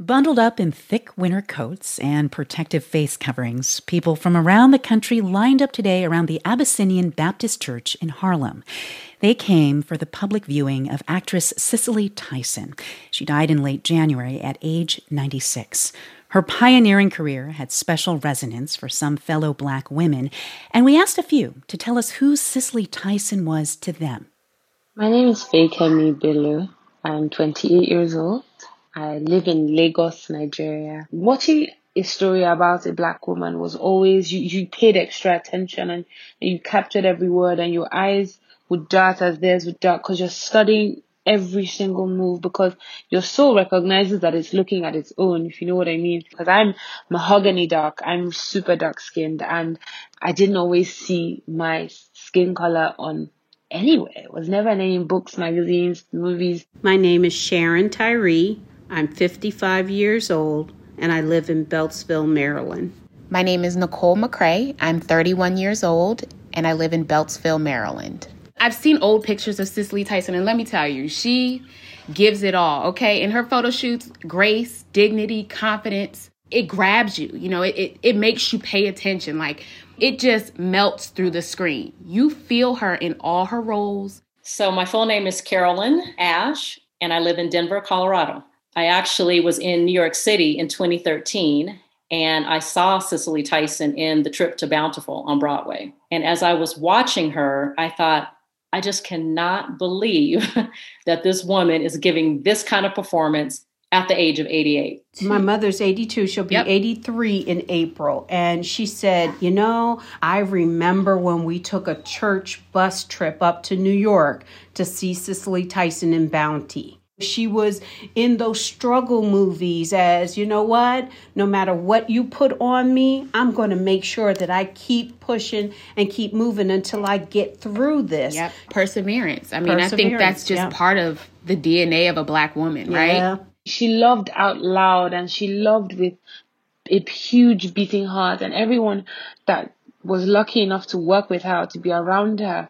Bundled up in thick winter coats and protective face coverings, people from around the country lined up today around the Abyssinian Baptist Church in Harlem. They came for the public viewing of actress Cicely Tyson. She died in late January at age 96. Her pioneering career had special resonance for some fellow Black women, and we asked a few to tell us who Cicely Tyson was to them. My name is Fekemi Bello. I'm 28 years old. I live in Lagos, Nigeria. Watching a story about a Black woman was always, you paid extra attention and you captured every word, and your eyes would dart as theirs would dart because you're studying every single move, because your soul recognizes that it's looking at its own, if you know what I mean. Because I'm mahogany dark, I'm super dark skinned, and I didn't always see my skin color on anywhere. It was never in any books, magazines, movies. My name is Sharon Tyree. I'm 55 years old, and I live in Beltsville, Maryland. My name is Nicole McCrae. I'm 31 years old, and I live in Beltsville, Maryland. I've seen old pictures of Cicely Tyson, and let me tell you, she gives it all, okay? In her photo shoots, grace, dignity, confidence, it grabs you. You know, it makes you pay attention. Like, it just melts through the screen. You feel her in all her roles. So my full name is Carolyn Ash, and I live in Denver, Colorado. I actually was in New York City in 2013, and I saw Cicely Tyson in The Trip to Bountiful on Broadway. And as I was watching her, I thought, I just cannot believe that this woman is giving this kind of performance at the age of 88. My mother's 82. She'll be 83 in April. And she said, you know, I remember when we took a church bus trip up to New York to see Cicely Tyson in Bounty. She was in those struggle movies as, you know what, no matter what you put on me, I'm going to make sure that I keep pushing and keep moving until I get through this. Yep. Perseverance. I mean, I think that's just part of the DNA of a Black woman, right? She loved out loud, and she loved with a huge beating heart, and everyone that was lucky enough to work with her, to be around her,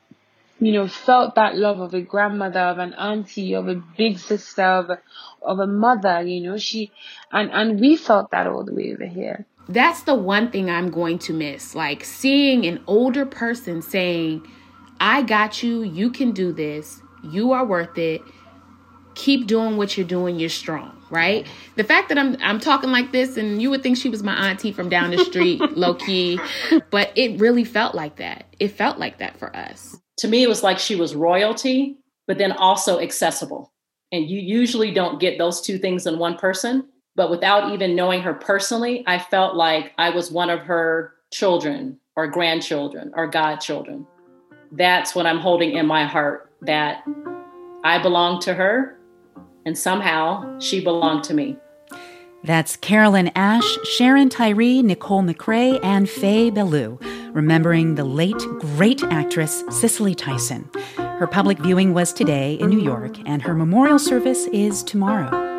you know, felt that love of a grandmother, of an auntie, of a big sister, of a mother, you know. And we felt that all the way over here. That's the one thing I'm going to miss. Like, seeing an older person saying, I got you, you can do this, you are worth it, keep doing what you're doing, you're strong, right? The fact that I'm talking like this, and you would think she was my auntie from down the street, low key, but it really felt like that. It felt like that for us. To me, it was like she was royalty, but then also accessible. And you usually don't get those two things in one person. But without even knowing her personally, I felt like I was one of her children or grandchildren or godchildren. That's what I'm holding in my heart, that I belong to her and somehow she belonged to me. That's Carolyn Ash, Sharon Tyree, Nicole McCrae, and Faye Bellew, remembering the late, great actress Cicely Tyson. Her public viewing was today in New York, and her memorial service is tomorrow.